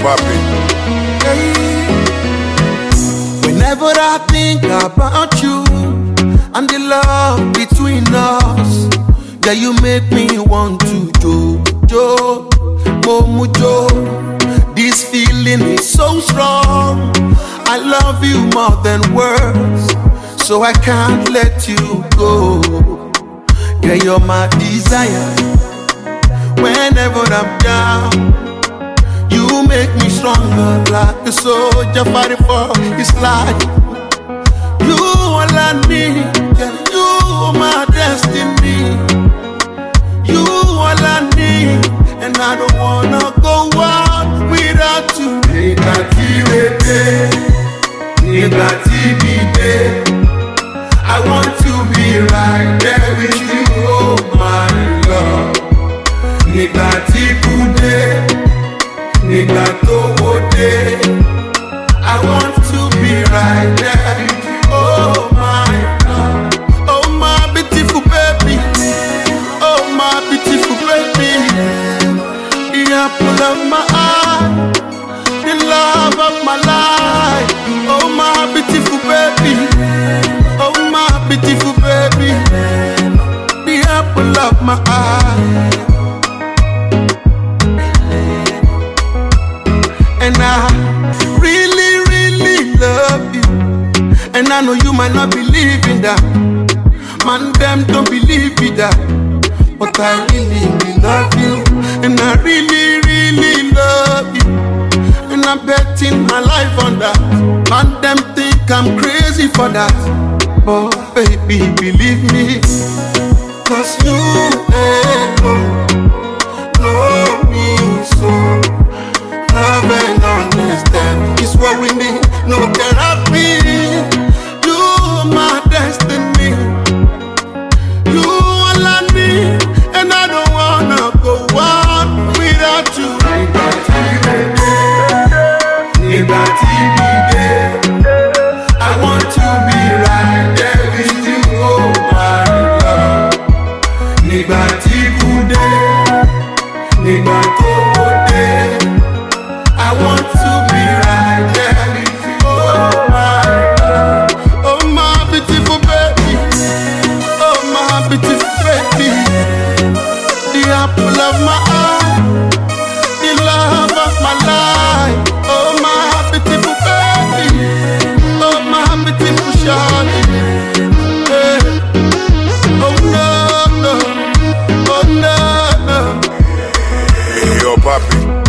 papi. Whenever I think about you and the love between us, yeah, you make me want to jo, momujo. This feeling is so strong. I love you more than words, so I can't let you go. Yeah, you're my desire. Whenever I'm down, you make me stronger like a soldier fighting for his life. You all I need, yeah, you are my destiny. You all I need, and I don't wanna go out without you. I want to be right there with you, oh my love. I want to be right there, oh my love. Oh my beautiful baby, oh my beautiful baby. The apple of my eye, the love of my life. Oh my beautiful baby, oh my beautiful baby. The apple of my eye. And I really, really love you. And I know you might not believe in that. Man, them don't believe in that. But I really, really love you. And I really, really love you. And I'm betting my life on that. Man, them think I'm crazy for that. But baby, believe me, 'cause you know me so. Love and understand is what we need. No therapy. You are my destiny. You all I need, and I don't wanna go on without you. I want to be right there with you, oh my love. I want to be right there with you, oh my love. Oh my beautiful baby, oh my beautiful baby. The apple of my eye, the love of my life. Oh my beautiful baby, oh my beautiful shawty. Hey. Oh no, no, oh no, no. Hey, yo, papi.